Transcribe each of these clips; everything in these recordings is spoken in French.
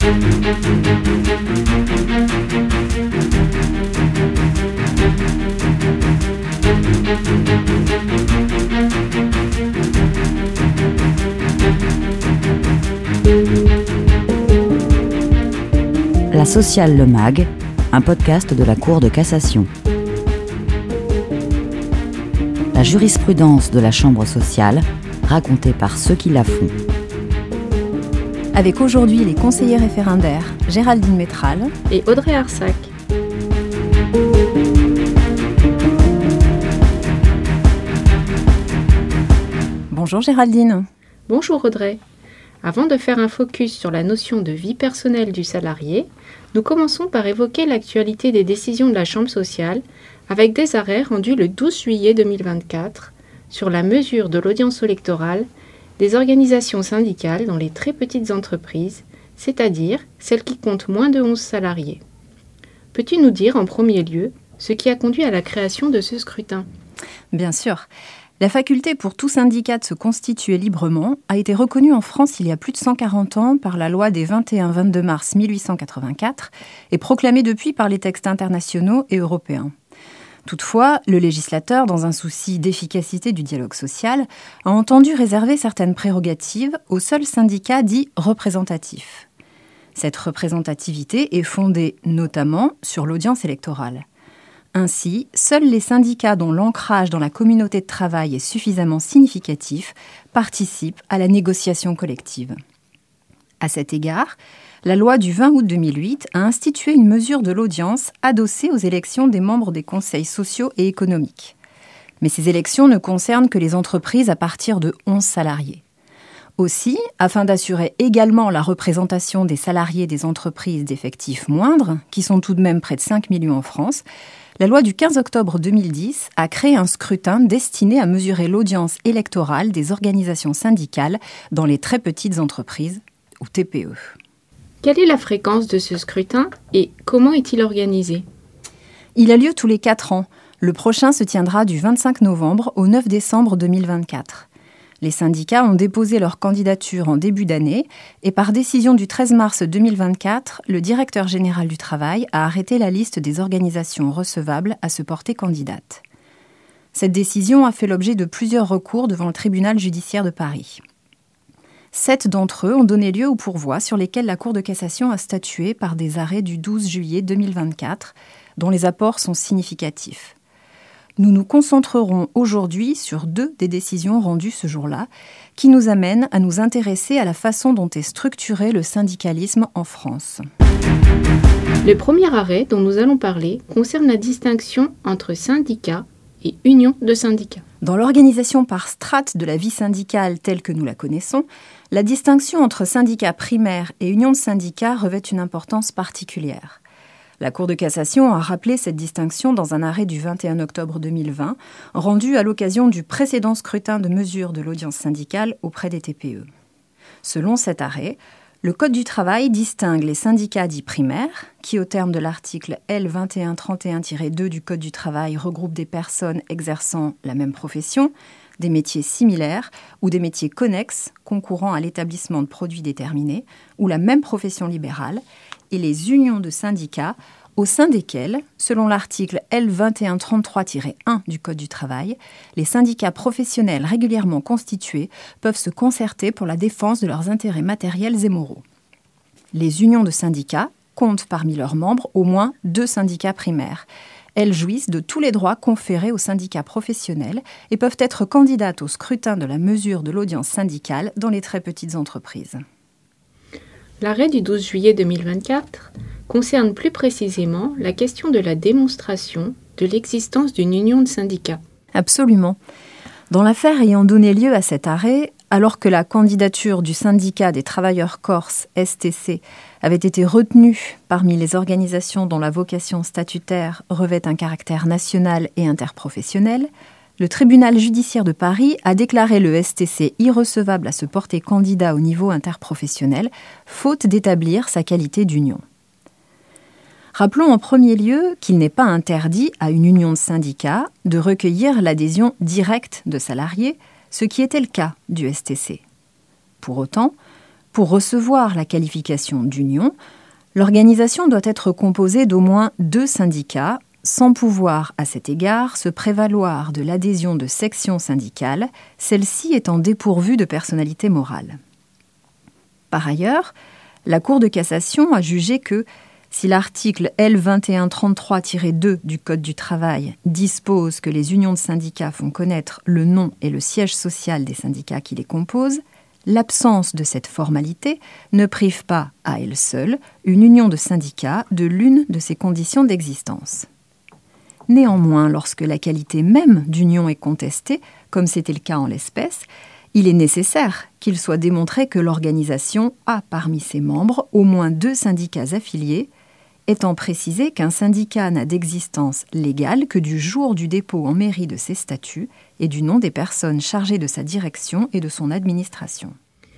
La Sociale Le Mag, un podcast de la Cour de cassation. La jurisprudence de la Chambre sociale, racontée par ceux qui la font. Avec aujourd'hui les conseillers référendaires Géraldine Métral et Audrey Arsac. Bonjour Géraldine. Bonjour Audrey. Avant de faire un focus sur la notion de vie personnelle du salarié, nous commençons par évoquer l'actualité des décisions de la Chambre sociale avec des arrêts rendus le 12 juillet 2024 sur la mesure de l'audience électorale des organisations syndicales dans les très petites entreprises, c'est-à-dire celles qui comptent moins de 11 salariés. Peux-tu nous dire en premier lieu ce qui a conduit à la création de ce scrutin ? Bien sûr. La faculté pour tout syndicat de se constituer librement a été reconnue en France il y a plus de 140 ans par la loi des 21-22 mars 1884 et proclamée depuis par les textes internationaux et européens. Toutefois, le législateur, dans un souci d'efficacité du dialogue social, a entendu réserver certaines prérogatives aux seuls syndicats dits représentatifs. Cette représentativité est fondée notamment sur l'audience électorale. Ainsi, seuls les syndicats dont l'ancrage dans la communauté de travail est suffisamment significatif participent à la négociation collective. À cet égard, la loi du 20 août 2008 a institué une mesure de l'audience adossée aux élections des membres des conseils sociaux et économiques. Mais ces élections ne concernent que les entreprises à partir de 11 salariés. Aussi, afin d'assurer également la représentation des salariés des entreprises d'effectifs moindres, qui sont tout de même près de 5 millions en France, la loi du 15 octobre 2010 a créé un scrutin destiné à mesurer l'audience électorale des organisations syndicales dans les très petites entreprises, ou TPE. Quelle est la fréquence de ce scrutin et comment est-il organisé ? Il a lieu tous les 4 ans. Le prochain se tiendra du 25 novembre au 9 décembre 2024. Les syndicats ont déposé leur candidature en début d'année et par décision du 13 mars 2024, le directeur général du travail a arrêté la liste des organisations recevables à se porter candidate. Cette décision a fait l'objet de plusieurs recours devant le tribunal judiciaire de Paris. 7 d'entre eux ont donné lieu aux pourvois sur lesquels la Cour de cassation a statué par des arrêts du 12 juillet 2024, dont les apports sont significatifs. Nous nous concentrerons aujourd'hui sur 2 des décisions rendues ce jour-là, qui nous amènent à nous intéresser à la façon dont est structuré le syndicalisme en France. Le premier arrêt dont nous allons parler concerne la distinction entre syndicats et union de syndicats. Dans l'organisation par strates de la vie syndicale telle que nous la connaissons, la distinction entre syndicats primaires et union de syndicats revêt une importance particulière. La Cour de cassation a rappelé cette distinction dans un arrêt du 21 octobre 2020, rendu à l'occasion du précédent scrutin de mesure de l'audience syndicale auprès des TPE. Selon cet arrêt, le Code du travail distingue les syndicats dits primaires, qui au terme de l'article L2131-2 du Code du travail regroupe des personnes exerçant la même profession, des métiers similaires ou des métiers connexes concourant à l'établissement de produits déterminés, ou la même profession libérale, et les unions de syndicats, au sein desquelles, selon l'article L2133-1 du Code du travail, les syndicats professionnels régulièrement constitués peuvent se concerter pour la défense de leurs intérêts matériels et moraux. Les unions de syndicats comptent parmi leurs membres au moins 2 syndicats primaires. Elles jouissent de tous les droits conférés aux syndicats professionnels et peuvent être candidates au scrutin de la mesure de l'audience syndicale dans les très petites entreprises. L'arrêt du 12 juillet 2024 concerne plus précisément la question de la démonstration de l'existence d'une union de syndicats. Absolument. Dans l'affaire ayant donné lieu à cet arrêt, alors que la candidature du syndicat des travailleurs corses, STC, avait été retenue parmi les organisations dont la vocation statutaire revêt un caractère national et interprofessionnel, le tribunal judiciaire de Paris a déclaré le STC irrecevable à se porter candidat au niveau interprofessionnel, faute d'établir sa qualité d'union. Rappelons en premier lieu qu'il n'est pas interdit à une union de syndicats de recueillir l'adhésion directe de salariés, ce qui était le cas du STC. Pour autant, Pour recevoir la qualification d'union, l'organisation doit être composée d'au moins 2 syndicats, sans pouvoir, à cet égard, se prévaloir de l'adhésion de sections syndicales, celles-ci étant dépourvues de personnalité morale. Par ailleurs, la Cour de cassation a jugé que, si l'article L2133-2 du Code du travail dispose que les unions de syndicats font connaître le nom et le siège social des syndicats qui les composent, l'absence de cette formalité ne prive pas, à elle seule, une union de syndicats de l'une de ses conditions d'existence. Néanmoins, lorsque la qualité même d'union est contestée, comme c'était le cas en l'espèce, il est nécessaire qu'il soit démontré que l'organisation a parmi ses membres au moins 2 syndicats affiliés, étant précisé qu'un syndicat n'a d'existence légale que du jour du dépôt en mairie de ses statuts et du nom des personnes chargées de sa direction et de son administration.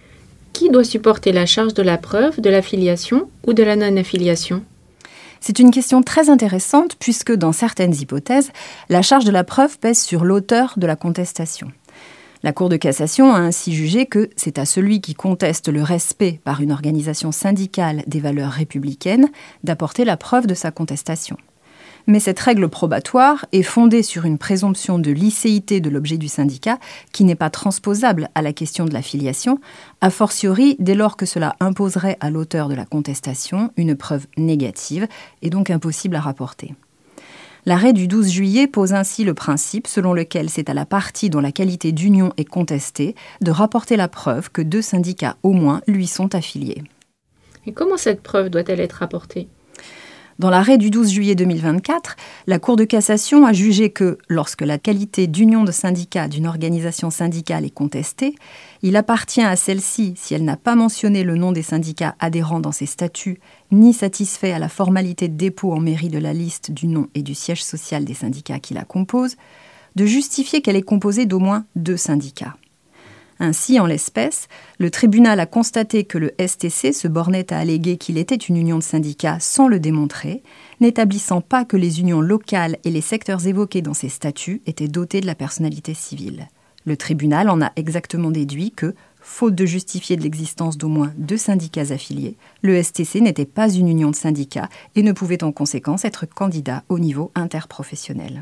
Qui doit supporter la charge de la preuve de l'affiliation ou de la non-affiliation ? C'est une question très intéressante puisque dans certaines hypothèses, la charge de la preuve pèse sur l'auteur de la contestation. La Cour de cassation a ainsi jugé que c'est à celui qui conteste le respect par une organisation syndicale des valeurs républicaines d'apporter la preuve de sa contestation. Mais cette règle probatoire est fondée sur une présomption de licéité de l'objet du syndicat qui n'est pas transposable à la question de l'affiliation, a fortiori dès lors que cela imposerait à l'auteur de la contestation une preuve négative et donc impossible à rapporter. L'arrêt du 12 juillet pose ainsi le principe selon lequel c'est à la partie dont la qualité d'union est contestée de rapporter la preuve que 2 syndicats au moins lui sont affiliés. Et comment cette preuve doit-elle être rapportée ? Dans l'arrêt du 12 juillet 2024, la Cour de cassation a jugé que, lorsque la qualité d'union de syndicat d'une organisation syndicale est contestée, il appartient à celle-ci, si elle n'a pas mentionné le nom des syndicats adhérents dans ses statuts, ni satisfait à la formalité de dépôt en mairie de la liste du nom et du siège social des syndicats qui la composent, de justifier qu'elle est composée d'au moins 2 syndicats. Ainsi, en l'espèce, le tribunal a constaté que le STC se bornait à alléguer qu'il était une union de syndicats sans le démontrer, n'établissant pas que les unions locales et les secteurs évoqués dans ces statuts étaient dotés de la personnalité civile. Le tribunal en a exactement déduit que, faute de justifier de l'existence d'au moins 2 syndicats affiliés, le STC n'était pas une union de syndicats et ne pouvait en conséquence être candidat au niveau interprofessionnel.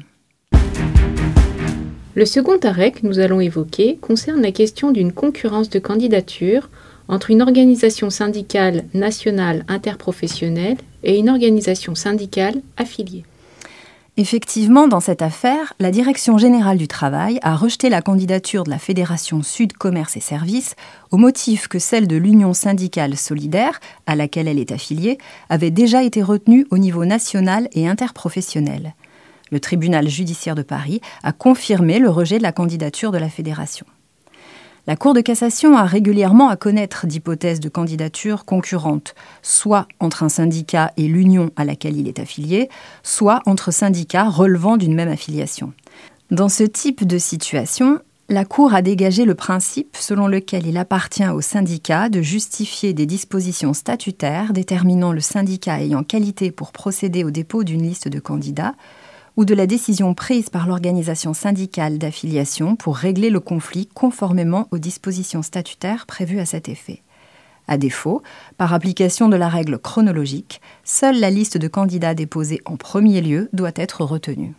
Le second arrêt que nous allons évoquer concerne la question d'une concurrence de candidature entre une organisation syndicale nationale interprofessionnelle et une organisation syndicale affiliée. Effectivement, dans cette affaire, la Direction générale du travail a rejeté la candidature de la Fédération Sud Commerce et Services au motif que celle de l'Union syndicale solidaire, à laquelle elle est affiliée, avait déjà été retenue au niveau national et interprofessionnel. Le tribunal judiciaire de Paris a confirmé le rejet de la candidature de la Fédération. La Cour de cassation a régulièrement à connaître d'hypothèses de candidature concurrentes, soit entre un syndicat et l'union à laquelle il est affilié, soit entre syndicats relevant d'une même affiliation. Dans ce type de situation, la Cour a dégagé le principe selon lequel il appartient au syndicat de justifier des dispositions statutaires déterminant le syndicat ayant qualité pour procéder au dépôt d'une liste de candidats, ou de la décision prise par l'organisation syndicale d'affiliation pour régler le conflit conformément aux dispositions statutaires prévues à cet effet. À défaut, par application de la règle chronologique, seule la liste de candidats déposés en premier lieu doit être retenue.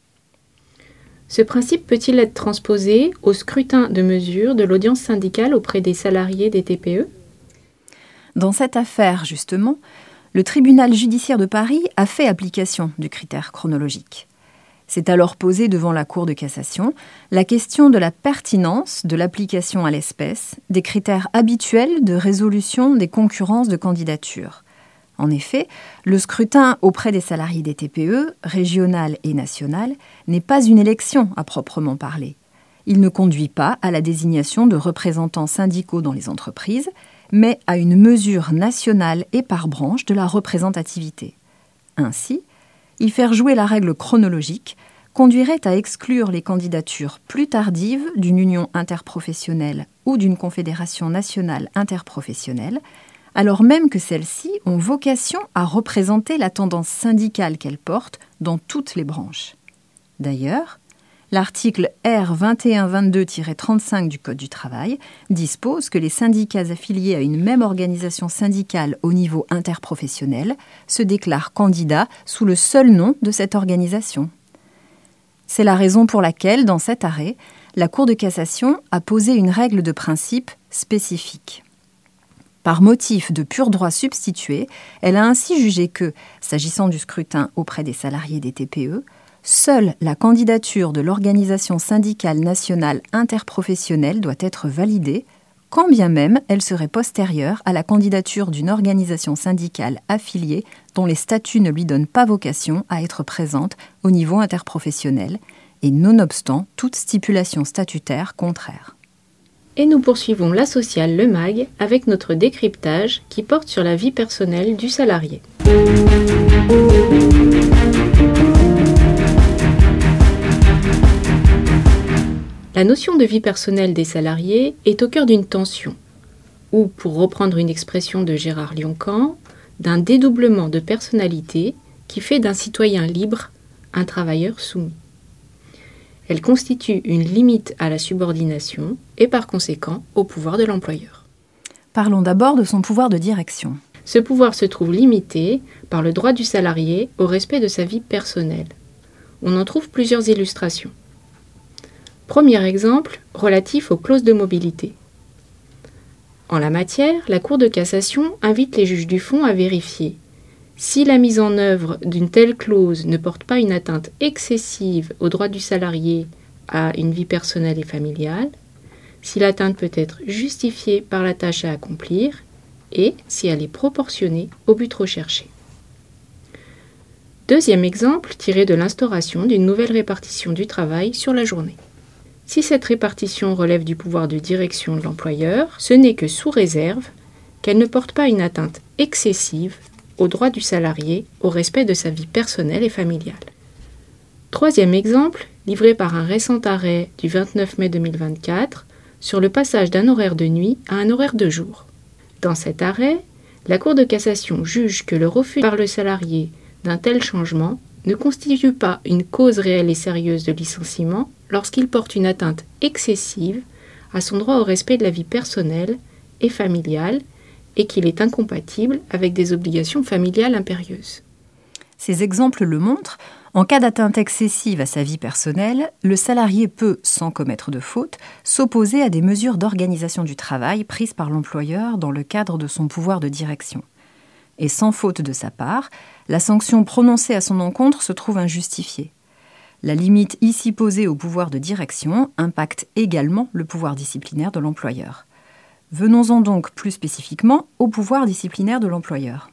Ce principe peut-il être transposé au scrutin de mesure de l'audience syndicale auprès des salariés des TPE ? Dans cette affaire, justement, le tribunal judiciaire de Paris a fait application du critère chronologique. C'est alors posé devant la Cour de cassation la question de la pertinence de l'application à l'espèce des critères habituels de résolution des concurrences de candidature. En effet, le scrutin auprès des salariés des TPE, régionales et nationales, n'est pas une élection à proprement parler. Il ne conduit pas à la désignation de représentants syndicaux dans les entreprises, mais à une mesure nationale et par branche de la représentativité. Ainsi, y faire jouer la règle chronologique conduirait à exclure les candidatures plus tardives d'une union interprofessionnelle ou d'une confédération nationale interprofessionnelle, alors même que celles-ci ont vocation à représenter la tendance syndicale qu'elles portent dans toutes les branches. D'ailleurs, L'article R 2122-35 du Code du travail dispose que les syndicats affiliés à une même organisation syndicale au niveau interprofessionnel se déclarent candidats sous le seul nom de cette organisation. C'est la raison pour laquelle, dans cet arrêt, la Cour de cassation a posé une règle de principe spécifique. Par motif de pur droit substitué, elle a ainsi jugé que, s'agissant du scrutin auprès des salariés des TPE, seule la candidature de l'organisation syndicale nationale interprofessionnelle doit être validée, quand bien même elle serait postérieure à la candidature d'une organisation syndicale affiliée dont les statuts ne lui donnent pas vocation à être présente au niveau interprofessionnel, et nonobstant toute stipulation statutaire contraire. Et nous poursuivons la sociale Le Mag avec notre décryptage qui porte sur la vie personnelle du salarié. La notion de vie personnelle des salariés est au cœur d'une tension, ou, pour reprendre une expression de Gérard Lioncan, d'un dédoublement de personnalité qui fait d'un citoyen libre un travailleur soumis. Elle constitue une limite à la subordination et par conséquent au pouvoir de l'employeur. Parlons d'abord de son pouvoir de direction. Ce pouvoir se trouve limité par le droit du salarié au respect de sa vie personnelle. On en trouve plusieurs illustrations. Premier exemple, relatif aux clauses de mobilité. En la matière, la Cour de cassation invite les juges du fond à vérifier si la mise en œuvre d'une telle clause ne porte pas une atteinte excessive au droit du salarié à une vie personnelle et familiale, si l'atteinte peut être justifiée par la tâche à accomplir et si elle est proportionnée au but recherché. Deuxième exemple, tiré de l'instauration d'une nouvelle répartition du travail sur la journée. Si cette répartition relève du pouvoir de direction de l'employeur, ce n'est que sous réserve qu'elle ne porte pas une atteinte excessive au droit du salarié au respect de sa vie personnelle et familiale. Troisième exemple, livré par un récent arrêt du 29 mai 2024 sur le passage d'un horaire de nuit à un horaire de jour. Dans cet arrêt, la Cour de cassation juge que le refus par le salarié d'un tel changement ne constitue pas une cause réelle et sérieuse de licenciement lorsqu'il porte une atteinte excessive à son droit au respect de la vie personnelle et familiale et qu'il est incompatible avec des obligations familiales impérieuses. Ces exemples le montrent, en cas d'atteinte excessive à sa vie personnelle, le salarié peut, sans commettre de faute, s'opposer à des mesures d'organisation du travail prises par l'employeur dans le cadre de son pouvoir de direction. Et sans faute de sa part, la sanction prononcée à son encontre se trouve injustifiée. La limite ici posée au pouvoir de direction impacte également le pouvoir disciplinaire de l'employeur. Venons-en donc plus spécifiquement au pouvoir disciplinaire de l'employeur.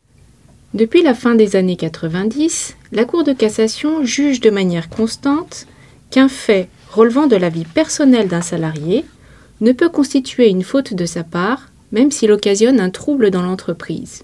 Depuis la fin des années 90, la Cour de cassation juge de manière constante qu'un fait relevant de la vie personnelle d'un salarié ne peut constituer une faute de sa part, même s'il occasionne un trouble dans l'entreprise.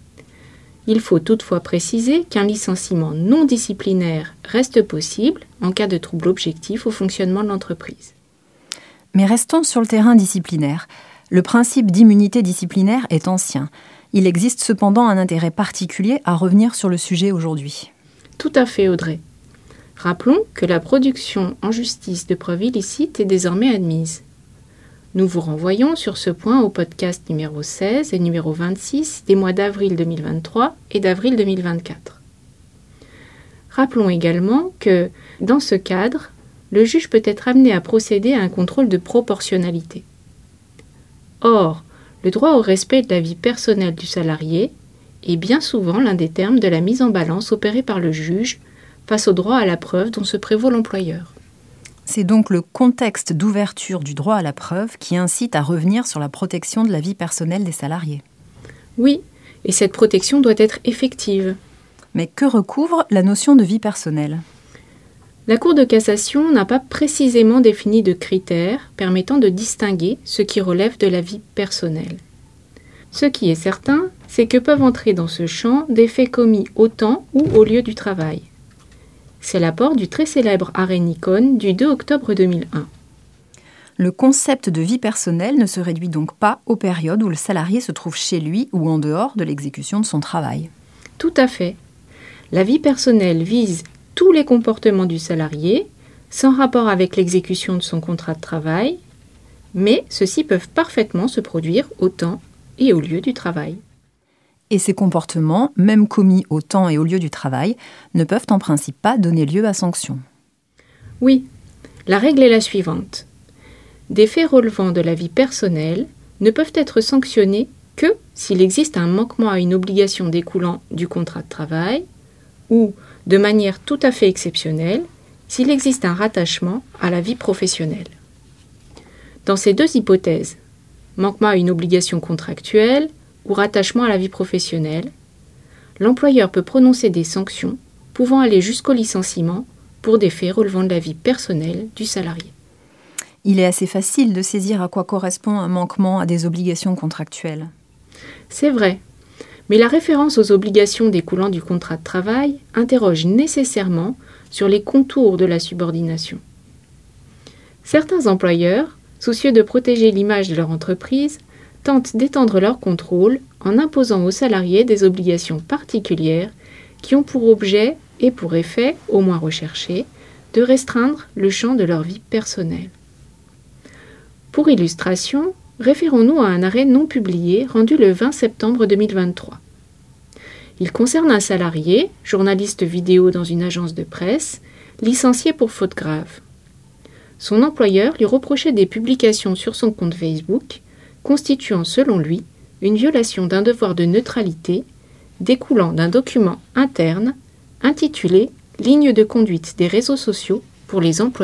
Il faut toutefois préciser qu'un licenciement non disciplinaire reste possible en cas de trouble objectif au fonctionnement de l'entreprise. Mais restons sur le terrain disciplinaire. Le principe d'immunité disciplinaire est ancien. Il existe cependant un intérêt particulier à revenir sur le sujet aujourd'hui. Tout à fait, Audrey. Rappelons que la production en justice de preuves illicites est désormais admise. Nous vous renvoyons sur ce point au podcast numéro 16 et numéro 26 des mois d'avril 2023 et d'avril 2024. Rappelons également que, dans ce cadre, le juge peut être amené à procéder à un contrôle de proportionnalité. Or, le droit au respect de la vie personnelle du salarié est bien souvent l'un des termes de la mise en balance opérée par le juge face au droit à la preuve dont se prévaut l'employeur. C'est donc le contexte d'ouverture du droit à la preuve qui incite à revenir sur la protection de la vie personnelle des salariés. Oui, et cette protection doit être effective. Mais que recouvre la notion de vie personnelle ? La Cour de cassation n'a pas précisément défini de critères permettant de distinguer ce qui relève de la vie personnelle. Ce qui est certain, c'est que peuvent entrer dans ce champ des faits commis au temps ou au lieu du travail. C'est l'apport du très célèbre arrêt Nikon du 2 octobre 2001. Le concept de vie personnelle ne se réduit donc pas aux périodes où le salarié se trouve chez lui ou en dehors de l'exécution de son travail. Tout à fait. La vie personnelle vise tous les comportements du salarié, sans rapport avec l'exécution de son contrat de travail, mais ceux-ci peuvent parfaitement se produire au temps et au lieu du travail. Et ces comportements, même commis au temps et au lieu du travail, ne peuvent en principe pas donner lieu à sanction. Oui, la règle est la suivante. Des faits relevant de la vie personnelle ne peuvent être sanctionnés que s'il existe un manquement à une obligation découlant du contrat de travail ou, de manière tout à fait exceptionnelle, s'il existe un rattachement à la vie professionnelle. Dans ces deux hypothèses, manquement à une obligation contractuelle ou rattachement à la vie professionnelle, l'employeur peut prononcer des sanctions pouvant aller jusqu'au licenciement pour des faits relevant de la vie personnelle du salarié. Il est assez facile de saisir à quoi correspond un manquement à des obligations contractuelles. C'est vrai, mais la référence aux obligations découlant du contrat de travail interroge nécessairement sur les contours de la subordination. Certains employeurs, soucieux de protéger l'image de leur entreprise, tentent d'étendre leur contrôle en imposant aux salariés des obligations particulières qui ont pour objet et pour effet, au moins recherché, de restreindre le champ de leur vie personnelle. Pour illustration, référons-nous à un arrêt non publié rendu le 20 septembre 2023. Il concerne un salarié, journaliste vidéo dans une agence de presse, licencié pour faute grave. Son employeur lui reprochait des publications sur son compte Facebook, constituant selon lui une violation d'un devoir de neutralité découlant d'un document interne intitulé « Ligne de conduite des réseaux sociaux pour les employés ».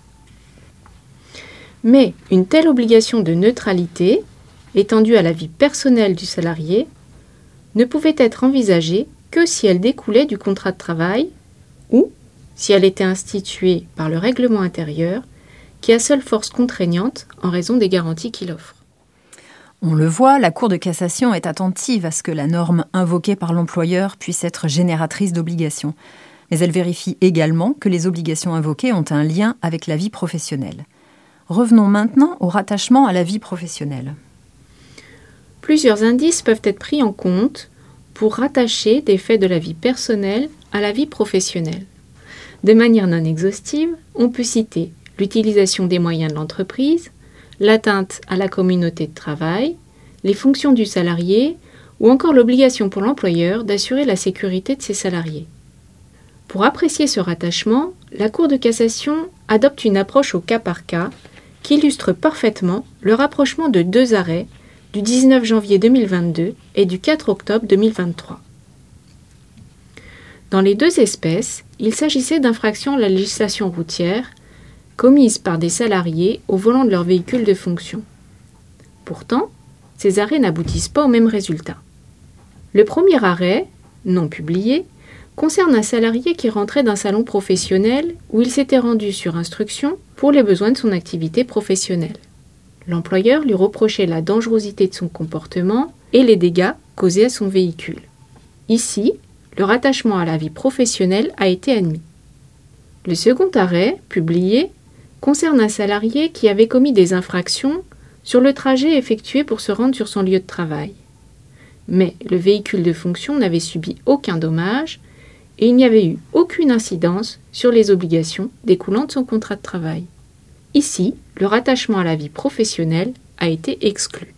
Mais une telle obligation de neutralité, étendue à la vie personnelle du salarié, ne pouvait être envisagée que si elle découlait du contrat de travail ou si elle était instituée par le règlement intérieur qui a seule force contraignante en raison des garanties qu'il offre. On le voit, la Cour de cassation est attentive à ce que la norme invoquée par l'employeur puisse être génératrice d'obligations. Mais elle vérifie également que les obligations invoquées ont un lien avec la vie professionnelle. Revenons maintenant au rattachement à la vie professionnelle. Plusieurs indices peuvent être pris en compte pour rattacher des faits de la vie personnelle à la vie professionnelle. De manière non exhaustive, on peut citer l'utilisation des moyens de l'entreprise, l'atteinte à la communauté de travail, les fonctions du salarié ou encore l'obligation pour l'employeur d'assurer la sécurité de ses salariés. Pour apprécier ce rattachement, la Cour de cassation adopte une approche au cas par cas qui illustre parfaitement le rapprochement de deux arrêts du 19 janvier 2022 et du 4 octobre 2023. Dans les deux espèces, il s'agissait d'infractions à la législation routière commises par des salariés au volant de leur véhicule de fonction. Pourtant, ces arrêts n'aboutissent pas au même résultat. Le premier arrêt, non publié, concerne un salarié qui rentrait d'un salon professionnel où il s'était rendu sur instruction pour les besoins de son activité professionnelle. L'employeur lui reprochait la dangerosité de son comportement et les dégâts causés à son véhicule. Ici, le rattachement à la vie professionnelle a été admis. Le second arrêt, publié, concerne un salarié qui avait commis des infractions sur le trajet effectué pour se rendre sur son lieu de travail. Mais le véhicule de fonction n'avait subi aucun dommage et il n'y avait eu aucune incidence sur les obligations découlant de son contrat de travail. Ici, le rattachement à la vie professionnelle a été exclu.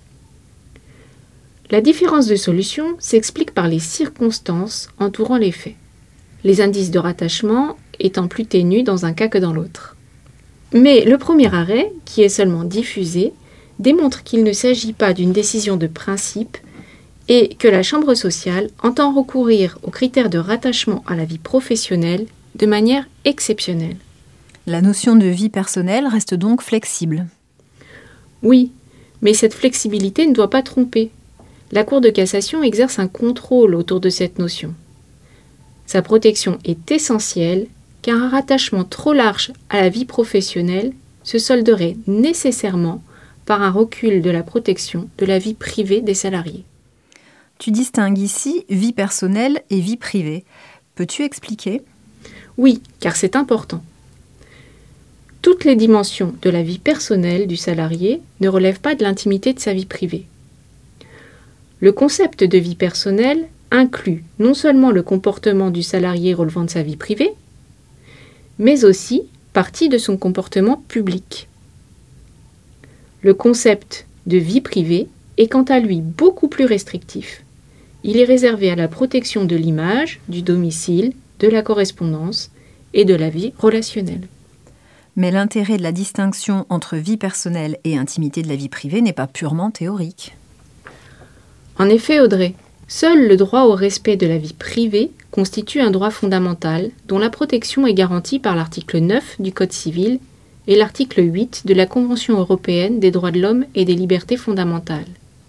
La différence de solution s'explique par les circonstances entourant les faits, les indices de rattachement étant plus ténus dans un cas que dans l'autre. Mais le premier arrêt, qui est seulement diffusé, démontre qu'il ne s'agit pas d'une décision de principe et que la Chambre sociale entend recourir aux critères de rattachement à la vie professionnelle de manière exceptionnelle. La notion de vie personnelle reste donc flexible. Oui, mais cette flexibilité ne doit pas tromper. La Cour de cassation exerce un contrôle autour de cette notion. Sa protection est essentielle car un rattachement trop large à la vie professionnelle se solderait nécessairement par un recul de la protection de la vie privée des salariés. Tu distingues ici vie personnelle et vie privée. Peux-tu expliquer ? Oui, car c'est important. Toutes les dimensions de la vie personnelle du salarié ne relèvent pas de l'intimité de sa vie privée. Le concept de vie personnelle inclut non seulement le comportement du salarié relevant de sa vie privée, mais aussi partie de son comportement public. Le concept de vie privée est quant à lui beaucoup plus restrictif. Il est réservé à la protection de l'image, du domicile, de la correspondance et de la vie relationnelle. Mais l'intérêt de la distinction entre vie personnelle et intimité de la vie privée n'est pas purement théorique. En effet, Audrey, seul le droit au respect de la vie privée constitue un droit fondamental dont la protection est garantie par l'article 9 du Code civil et l'article 8 de la Convention européenne des droits de l'homme et des libertés fondamentales.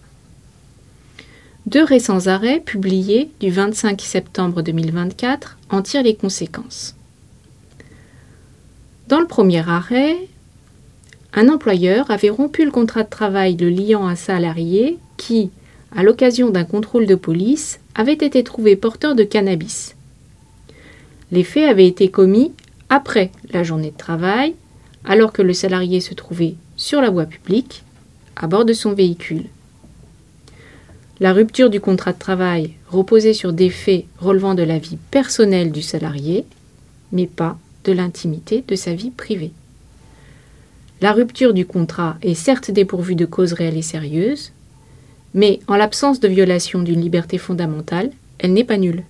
2 récents arrêts publiés du 25 septembre 2024 en tirent les conséquences. Dans le premier arrêt, un employeur avait rompu le contrat de travail le liant à un salarié qui, à l'occasion d'un contrôle de police, avait été trouvé porteur de cannabis. Les faits avaient été commis après la journée de travail, alors que le salarié se trouvait sur la voie publique, à bord de son véhicule. La rupture du contrat de travail reposait sur des faits relevant de la vie personnelle du salarié, mais pas de l'intimité de sa vie privée. La rupture du contrat est certes dépourvue de cause réelle et sérieuse, mais en l'absence de violation d'une liberté fondamentale, elle n'est pas nulle.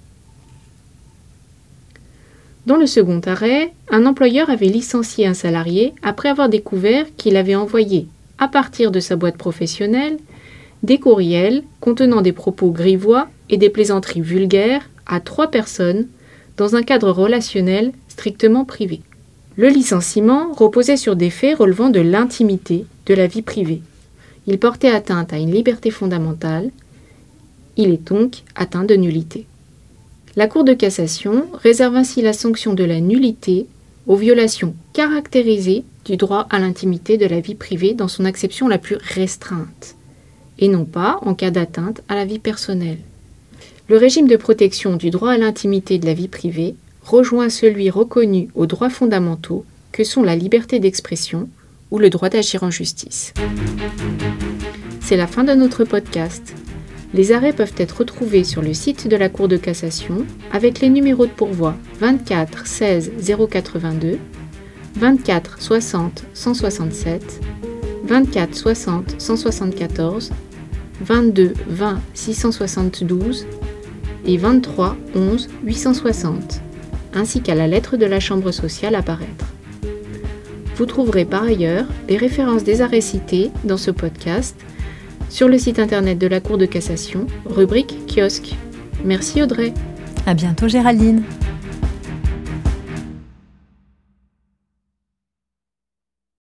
Dans le second arrêt, un employeur avait licencié un salarié après avoir découvert qu'il avait envoyé, à partir de sa boîte professionnelle, des courriels contenant des propos grivois et des plaisanteries vulgaires à 3 personnes dans un cadre relationnel strictement privé. Le licenciement reposait sur des faits relevant de l'intimité de la vie privée. Il portait atteinte à une liberté fondamentale. Il est donc atteint de nullité. La Cour de cassation réserve ainsi la sanction de la nullité aux violations caractérisées du droit à l'intimité de la vie privée dans son acception la plus restreinte, et non pas en cas d'atteinte à la vie personnelle. Le régime de protection du droit à l'intimité de la vie privée rejoint celui reconnu aux droits fondamentaux que sont la liberté d'expression ou le droit d'agir en justice. C'est la fin de notre podcast. Les arrêts peuvent être retrouvés sur le site de la Cour de cassation avec les numéros de pourvoi 24 16 082, 24 60 167, 24 60 174, 22 20 672 et 23 11 860, ainsi qu'à la lettre de la Chambre sociale à paraître. Vous trouverez par ailleurs les références des arrêts cités dans ce podcast sur le site internet de la Cour de cassation, rubrique kiosque. Merci Audrey. À bientôt Géraldine.